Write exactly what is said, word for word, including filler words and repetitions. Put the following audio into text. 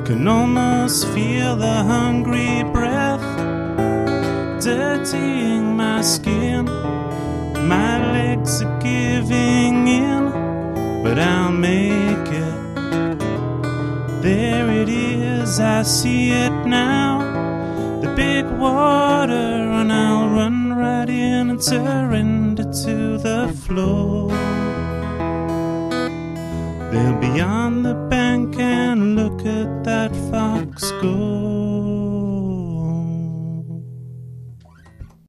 Can almost feel the hungry breath dirtying my skin. My legs are giving in, but I'll make it. There it is, I see it now, the big water, and I'll run right in and surrender to the flow. They'll be on the bank and look at that fox go.